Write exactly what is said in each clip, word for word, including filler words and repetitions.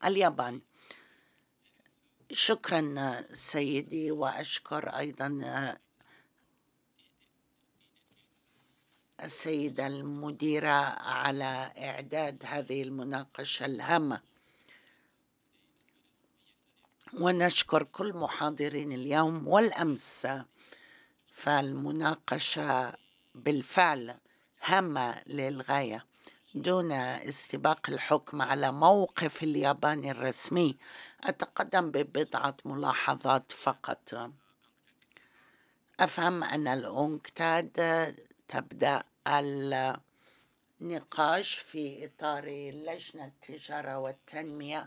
اليابان. شكرا سيدي، وأشكر أيضا السيدة المديرة على إعداد هذه المناقشة الهامة، ونشكر كل محاضرين اليوم والأمس. فالمناقشة بالفعل هامة للغاية. دون استباق الحكم على موقف اليابان الرسمي، أتقدم ببضعة ملاحظات فقط. أفهم أن الأونكتاد تبدأ النقاش في إطار لجنة التجارة والتنمية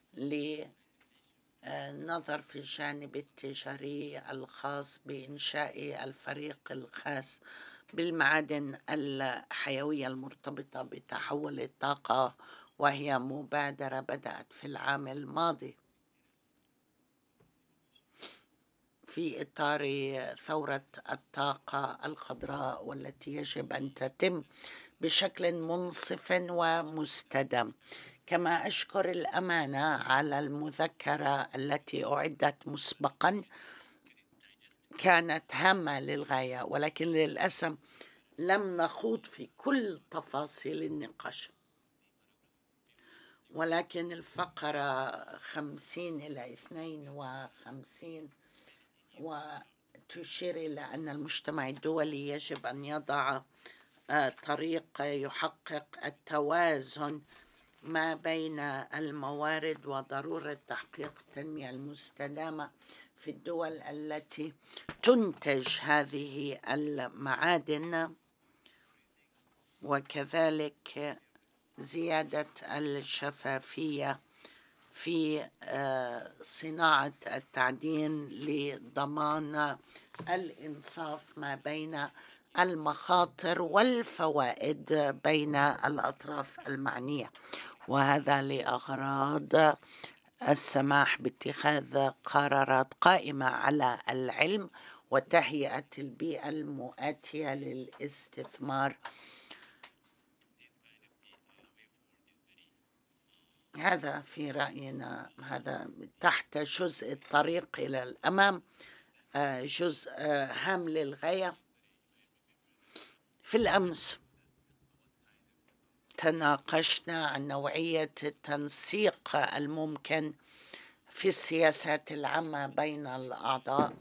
لنظر في الجانب التجاري الخاص بإنشاء الفريق الخاص بالمعادن الحيوية المرتبطة بتحول الطاقة، وهي مبادرة بدأت في العام الماضي في إطار ثورة الطاقة الخضراء، والتي يجب أن تتم بشكل منصف ومستدام. كما أشكر الأمانة على المذكرة التي أعدت مسبقا، كانت هامة للغاية، ولكن للأسف لم نخوض في كل تفاصيل النقاش. ولكن الفقرة خمسين إلى اثنين وخمسين وتشير إلى أن المجتمع الدولي يجب أن يضع طريق يحقق التوازن ما بين الموارد وضرورة تحقيق التنمية المستدامة في الدول التي تنتج هذه المعادن، وكذلك زيادة الشفافية في صناعة التعدين لضمان الإنصاف ما بين المخاطر والفوائد بين الأطراف المعنية، وهذا لأغراض السماح باتخاذ قرارات قائمة على العلم وتهيئة البيئة المؤاتية للاستثمار. هذا في رأينا هذا تحت جزء الطريق إلى الأمام، جزء هام للغاية. في الأمس تناقشنا عن نوعية التنسيق الممكن في السياسات العامة بين الأعضاء،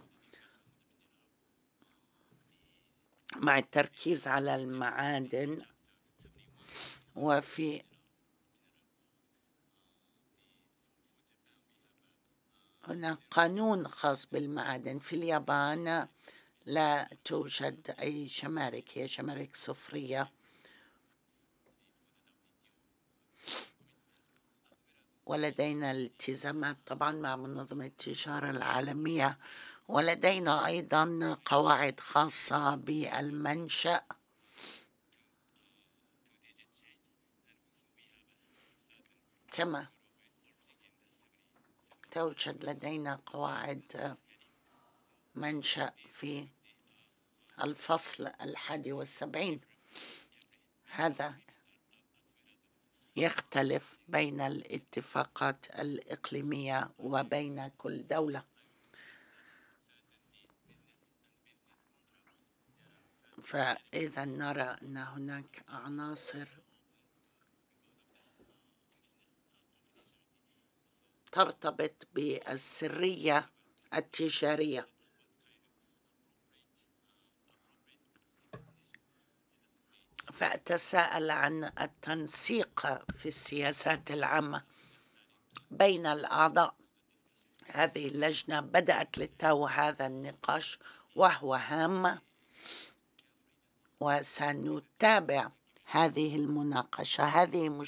مع التركيز على المعادن. وفي هنا قانون خاص بالمعادن. في اليابان لا توجد أي جمارك، هي جمارك صفرية، ولدينا الالتزامات طبعا مع منظمة التجارة العالمية، ولدينا أيضا قواعد خاصة بالمنشأ، كما توجد لدينا قواعد منشأ في الفصل الحادي والسبعين. هذا يختلف بين الاتفاقات الإقليمية وبين كل دولة. فإذا نرى أن هناك عناصر ترتبط بالسرية التجارية، فأتساءل عن التنسيق في السياسات العامة بين الأعضاء. هذه اللجنة بدأت للتو هذا النقاش وهو هام، وسنتابع هذه المناقشة. هذه